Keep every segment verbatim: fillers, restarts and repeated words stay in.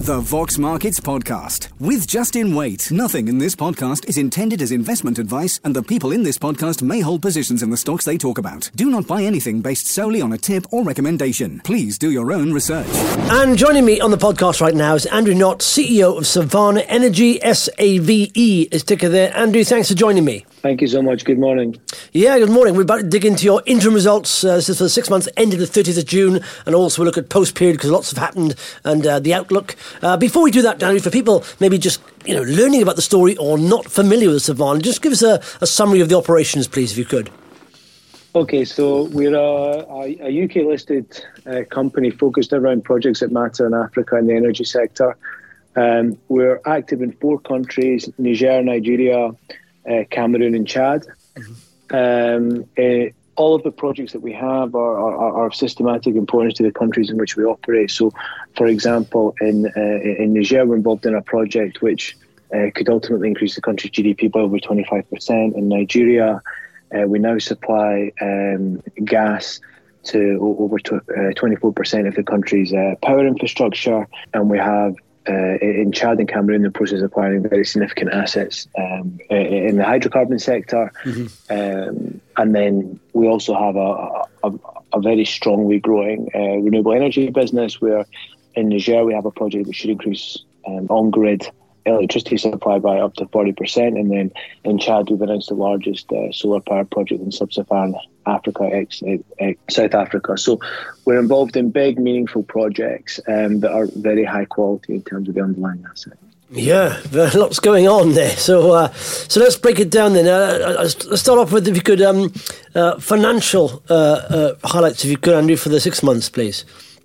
The Vox Markets Podcast with Justin Waite. Nothing in this podcast is intended as investment advice, and the people in this podcast may hold positions in the stocks they talk about. Do not buy anything based solely on a tip or recommendation. Please do your own research. And joining me on the podcast right now is Andrew Knott, C E O of Savannah Energy, S A V E is ticker there. Andrew, thanks for joining me. Thank you so much. Good morning. Yeah, good morning. We're about to dig into your interim results. Uh, this is for the six months ended the thirtieth of June, and also we'll look at post-period because lots have happened, and uh, the outlook. Uh, before we do that, Andrew, for people maybe just you know learning about the story or not familiar with Savannah, just give us a, a summary of the operations, please, if you could. Okay, so we're a, a U K-listed uh, company focused around projects that matter in Africa and the energy sector. Um, we're active in four countries: Niger, Nigeria, Uh, Cameroon and Chad. Mm-hmm. Um, uh, all of the projects that we have are, are, are of systematic importance to the countries in which we operate. So, for example, in uh, in Niger, we're involved in a project which uh, could ultimately increase the country's G D P by over twenty-five percent. In Nigeria, uh, we now supply um, gas to over to, uh, twenty-four percent of the country's uh, power infrastructure, and we have Uh, in Chad and Cameroon, in the process of acquiring very significant assets um, in the hydrocarbon sector. Mm-hmm. Um, and then we also have a, a, a very strongly growing uh, renewable energy business, where in Niger we have a project that should increase um, on-grid electricity supply by up to forty percent. And then in Chad, we've announced the largest uh, solar power project in sub-Saharan Africa, ex, ex, South Africa. So we're involved in big, meaningful projects um, that are very high quality in terms of the underlying asset. Yeah, there's lots going on there. So uh, so let's break it down then. Uh, let's start off with, if you could, um, uh, financial uh, uh, highlights, if you could, Andrew, for the six months, please.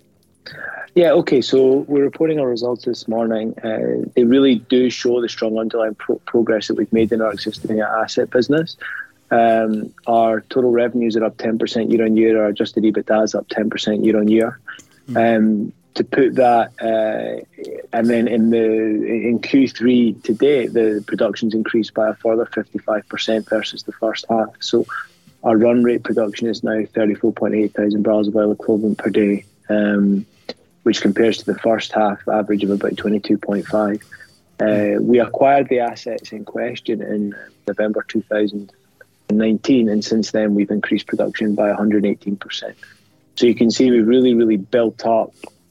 Yeah, okay, so we're reporting our results this morning. Uh, they really do show the strong underlying pro- progress that we've made in our existing asset business. Um, our total revenues are up ten percent year on year. Our adjusted EBITDA is up ten percent year on year. Mm. Um, to put that, uh, and then in the in Q three to date, the production's increased by a further fifty-five percent versus the first half. So our run rate production is now thirty-four point eight thousand barrels of oil equivalent per day, um, which compares to the first half average of about twenty-two point five. Uh, we acquired the assets in question in November two thousand nineteen, and since then we've increased production by one hundred eighteen percent. So you can see we've really, really built up,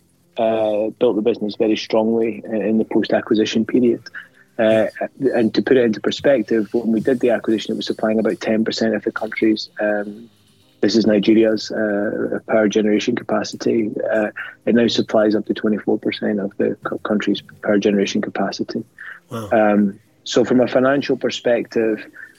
uh, built the business very strongly in the post-acquisition period. Uh, and to put it into perspective, when we did the acquisition, it was supplying about ten percent of the country's um, This is Nigeria's uh, power generation capacity. Uh, it now supplies up to twenty-four percent of the country's power generation capacity. Wow. Um, so from a financial perspective,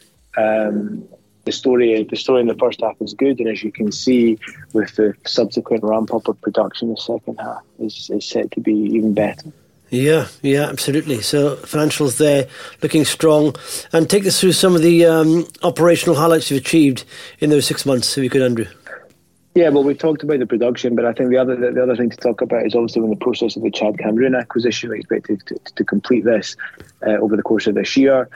um, the story the story in the first half is good. And as you can see, with the subsequent ramp-up of production, the second half is, is set to be even better. Yeah, yeah, absolutely. So financials there looking strong. And take us through some of the um, operational highlights you've achieved in those six months, if you could, Andrew. Yeah, well, we talked about the production, but I think the other the other thing to talk about is obviously in the process of the Chad Cameroon acquisition. We expect to, to, to complete this uh, over the course of this year.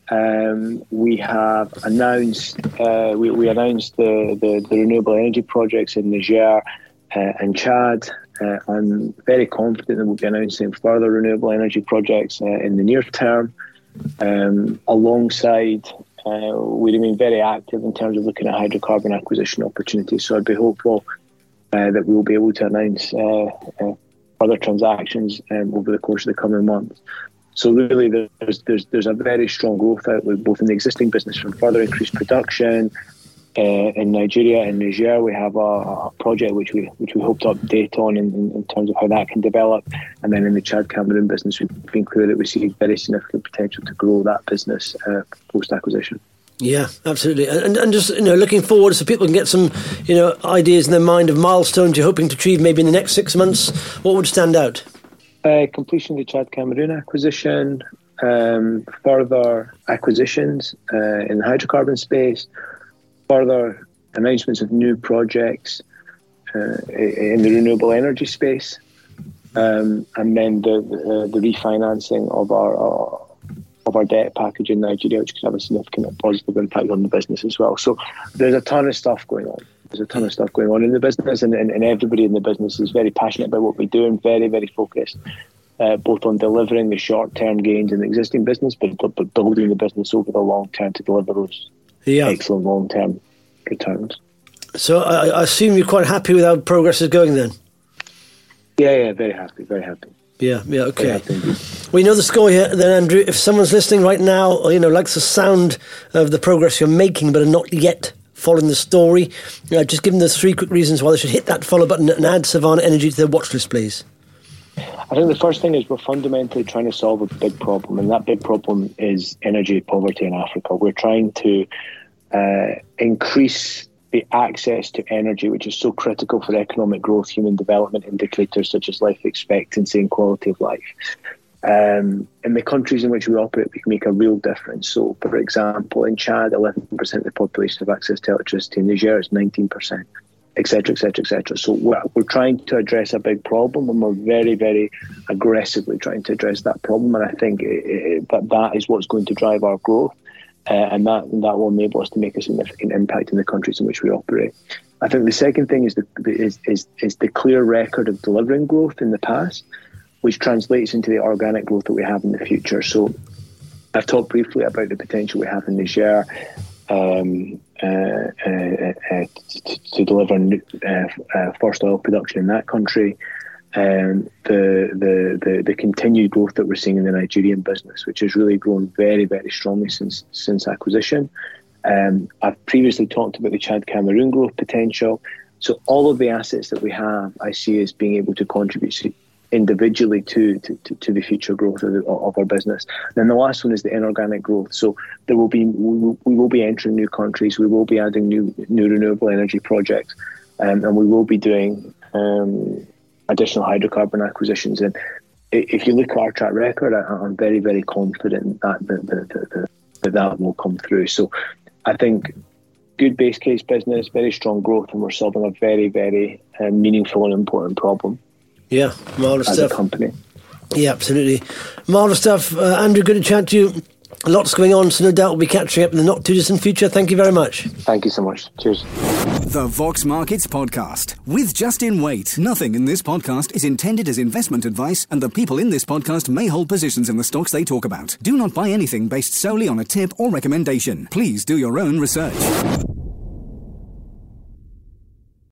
Um, we have announced uh, we, we announced the, the, the renewable energy projects in Niger uh, and Chad. Uh, I'm very confident that we'll be announcing further renewable energy projects uh, in the near term. Um, alongside, uh, we remain very active in terms of looking at hydrocarbon acquisition opportunities. So I'd be hopeful uh, that we will be able to announce uh, uh, further transactions um, over the course of the coming months. So really, there's there's there's a very strong growth outlook both in the existing business from further increased production. Uh, in Nigeria and Niger, we have a, a project which we which we hope to update on in, in, in terms of how that can develop. And then in the Chad Cameroon business, we've been clear that we see very significant potential to grow that business uh, post-acquisition. Yeah, absolutely. And and just you know, looking forward, so people can get some you know ideas in their mind of milestones you're hoping to achieve maybe in the next six months. What would stand out? Uh, completion of the Chad Cameroon acquisition, um, further acquisitions uh, in the hydrocarbon space. Further announcements of new projects uh, in the renewable energy space, um, and then the, the the refinancing of our, our of our debt package in Nigeria, which could have a significant positive impact on the business as well. So there's a ton of stuff going on. There's a ton of stuff going on in the business, and, and, and everybody in the business is very passionate about what we do and very, very focused uh, both on delivering the short-term gains in the existing business, but, but, but building the business over the long term to deliver those yeah. excellent long-term returns. So I, I assume you're quite happy with how progress is going then? Yeah, yeah, very happy, very happy. Yeah, yeah, okay. We know the score here then, Andrew. If someone's listening right now, or, you know, likes the sound of the progress you're making but are not yet following the story, uh, just give them the three quick reasons why they should hit that follow button and add Savannah Energy to their watch list, please. I think the first thing is we're fundamentally trying to solve a big problem, and that big problem is energy poverty in Africa. We're trying to uh, increase the access to energy, which is so critical for economic growth, human development indicators such as life expectancy and quality of life. Um, in the countries in which we operate, we can make a real difference. So, for example, in Chad, eleven percent of the population have access to electricity. In Niger, it's nineteen percent, et cetera, et cetera, et cetera. So we're, we're trying to address a big problem, and we're very, very aggressively trying to address that problem. And I think it, it, that that is what's going to drive our growth. Uh, and that that will enable us to make a significant impact in the countries in which we operate. I think the second thing is the is is, is the clear record of delivering growth in the past, which translates into the organic growth that we have in the future. So I've talked briefly about the potential we have in Niger um, uh, uh, uh, to, to deliver uh, uh, first oil production in that country. Um, the, the the the continued growth that we're seeing in the Nigerian business, which has really grown very, very strongly since since acquisition. Um, I've previously talked about the Chad Cameroon growth potential. So all of the assets that we have, I see as being able to contribute individually to to, to, to the future growth of, the, of our business. And then the last one is the inorganic growth. So there will be we will, we will be entering new countries. We will be adding new new renewable energy projects, um, and we will be doing. Um, additional hydrocarbon acquisitions. And if you look at our track record, I'm very, very confident that that, that, that, that that will come through. So I think good base case business, very strong growth, and we're solving a very, very uh, meaningful and important problem. Yeah, marvellous as stuff. a company. Yeah, absolutely. Marvellous stuff. Uh, Andrew, good to chat to you. Lots going on, so no doubt we'll be catching up in the not too distant future. Thank you very much. Thank you so much. Cheers. The Vox Markets Podcast with Justin Waite. Nothing in this podcast is intended as investment advice, and the people in this podcast may hold positions in the stocks they talk about. Do not buy anything based solely on a tip or recommendation. Please do your own research.